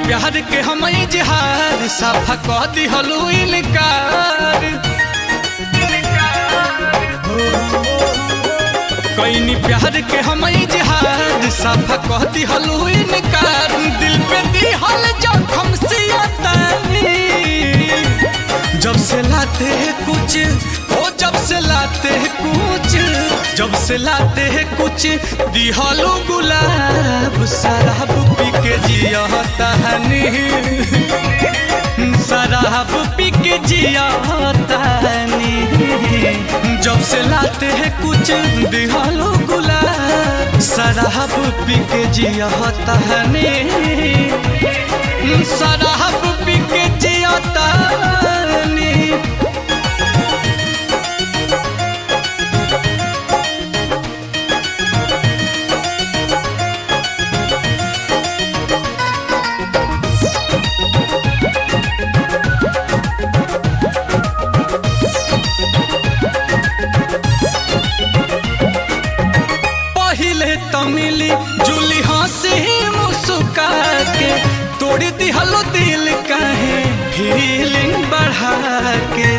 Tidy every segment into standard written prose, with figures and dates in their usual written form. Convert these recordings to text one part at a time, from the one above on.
प्यार के हम इजहार साफा कह दिहलू इनकार। कईनी प्यार के हम इजहार साफा कह दिहलू इनकार। दिल पे दिहल जखम सियातानी जब से लाते हैं कुछ, ओ जब से लाते हैं कुछ, जब से लाते हैं कुछ दिहलो गुलाब शराब पी के जिया तहनी, शराब पी के जिया तहनी। जब से लाते हैं कुछ दिहलो गुलाब शराब पी के जिया तहनी, शराब पी के जिया तहनी। मिली जुली हंसी मुस्कुरा के तोड़ दिहलो दिल काहे फीलिंग बढ़ा के।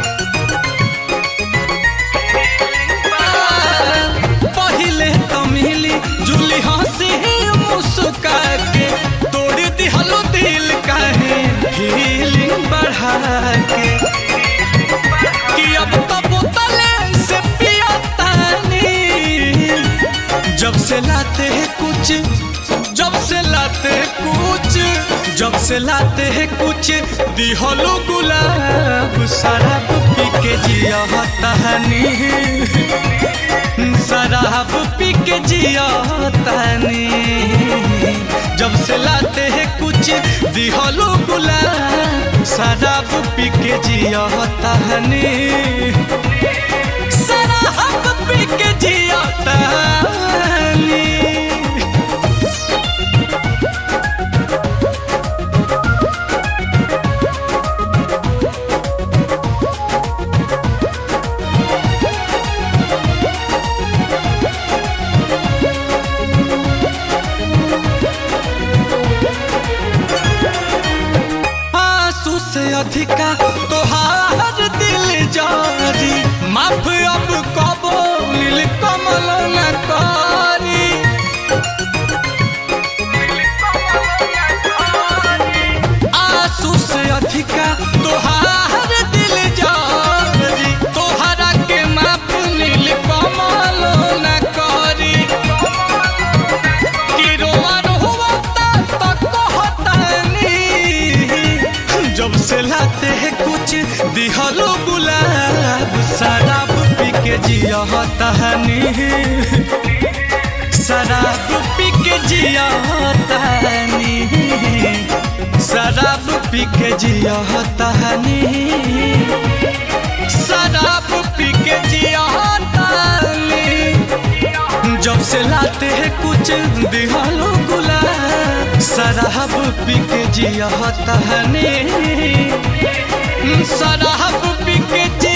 पहले तो मिली जुली हंसी मुस्कुरा के तोड़ दिहलो दिल काहे फीलिंग बढ़ा के। कि अब तो बोतले से पिया तानी जब से लाते हैं कुछ, जब से लाते हैं कुछ, जब से लाते हैं कुछ दिहलो गुलाब शराब पी के जिया तहनी, शराब पी के जिया तहनी। जब से लाते हैं कुछ दिहलो गुलाब शराब पी के जिया तहनी, शराब पी के जिया तहनी। आंसू से अधिका तोहार दिल जारी माफ अब कबो नील कमल न करी। आंसू से अधिका तोहार दिल जारी तोहरा के माफ नील कमल न करी। कि रोआ रोता तो कहतानी जब से लाते हैं कुछ दिहलो गुलाब शराब पी के जिया तहनी, शराब पी के जिया तहनी, शराब पी के जिया तहनी, शराब पी के जिया तहनी। जब से लाते हैं कुछ दिहलो गुलाब शराब पी के जिया तहनी, शराब पी के